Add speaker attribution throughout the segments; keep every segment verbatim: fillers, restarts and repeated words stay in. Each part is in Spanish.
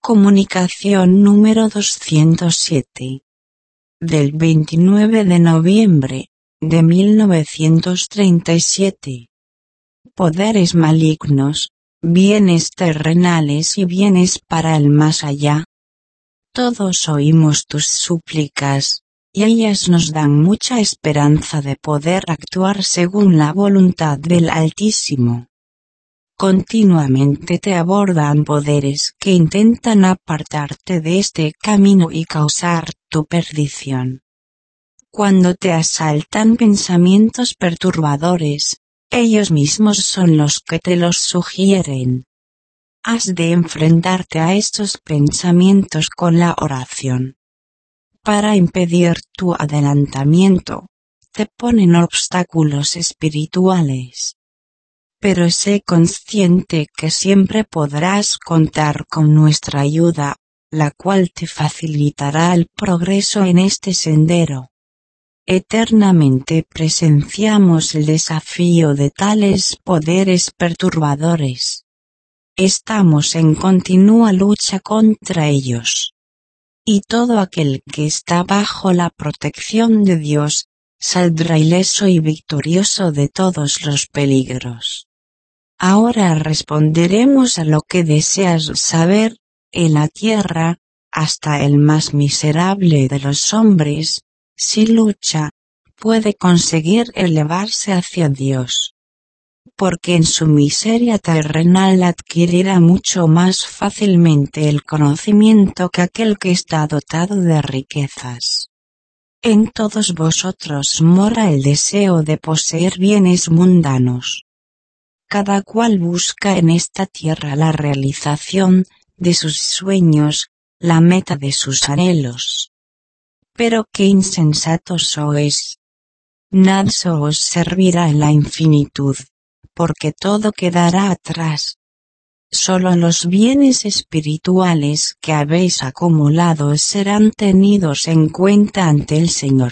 Speaker 1: Comunicación número doscientos siete. Del veintinueve de noviembre, de mil novecientos treinta y siete. Poderes malignos, bienes terrenales y bienes para el más allá. Todos oímos tus súplicas, y ellas nos dan mucha esperanza de poder actuar según la voluntad del Altísimo. Continuamente te abordan poderes que intentan apartarte de este camino y causar tu perdición. Cuando te asaltan pensamientos perturbadores, ellos mismos son los que te los sugieren. Has de enfrentarte a estos pensamientos con la oración. Para impedir tu adelantamiento, te ponen obstáculos espirituales. Pero sé consciente que siempre podrás contar con nuestra ayuda, la cual te facilitará el progreso en este sendero. Eternamente presenciamos el desafío de tales poderes perturbadores. Estamos en continua lucha contra ellos. Y todo aquel que está bajo la protección de Dios, saldrá ileso y victorioso de todos los peligros. Ahora responderemos a lo que deseas saber. En la tierra, hasta el más miserable de los hombres, si lucha, puede conseguir elevarse hacia Dios. Porque en su miseria terrenal adquirirá mucho más fácilmente el conocimiento que aquel que está dotado de riquezas. En todos vosotros mora el deseo de poseer bienes mundanos. Cada cual busca en esta tierra la realización de sus sueños, la meta de sus anhelos. Pero qué insensatos sois. Nada os servirá en la infinitud, porque todo quedará atrás. Solo los bienes espirituales que habéis acumulado serán tenidos en cuenta ante el Señor.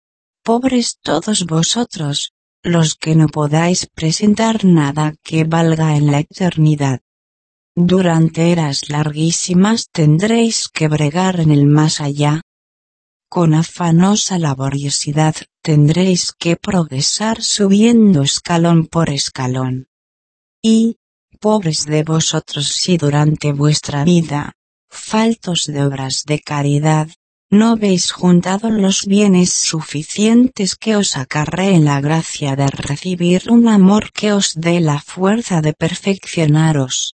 Speaker 1: Pobres todos vosotros, los que no podáis presentar nada que valga en la eternidad. Durante eras larguísimas tendréis que bregar en el más allá. Con afanosa laboriosidad tendréis que progresar subiendo escalón por escalón. Y, pobres de vosotros si durante vuestra vida, faltos de obras de caridad, no habéis juntado los bienes suficientes que os acarreen la gracia de recibir un amor que os dé la fuerza de perfeccionaros.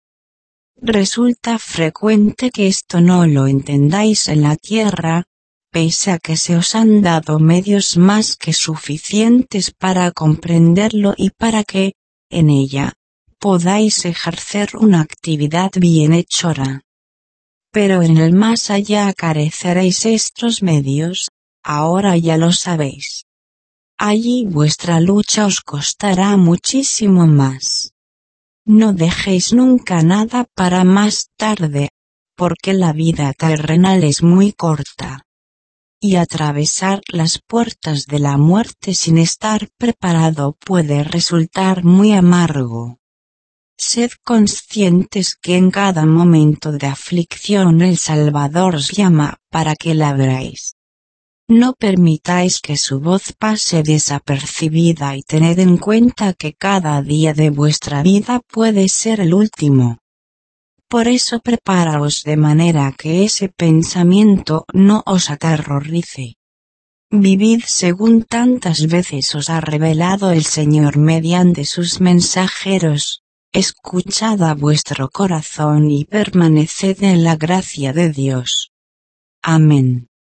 Speaker 1: Resulta frecuente que esto no lo entendáis en la tierra, pese a que se os han dado medios más que suficientes para comprenderlo y para que, en ella, podáis ejercer una actividad bienhechora. Pero en el más allá careceréis estos medios, ahora ya lo sabéis. Allí vuestra lucha os costará muchísimo más. No dejéis nunca nada para más tarde, porque la vida terrenal es muy corta. Y atravesar las puertas de la muerte sin estar preparado puede resultar muy amargo. Sed conscientes que en cada momento de aflicción el Salvador os llama para que la abráis. No permitáis que su voz pase desapercibida y tened en cuenta que cada día de vuestra vida puede ser el último. Por eso preparaos de manera que ese pensamiento no os aterrorice. Vivid según tantas veces os ha revelado el Señor mediante sus mensajeros. Escuchad a vuestro corazón y permaneced en la gracia de Dios. Amén.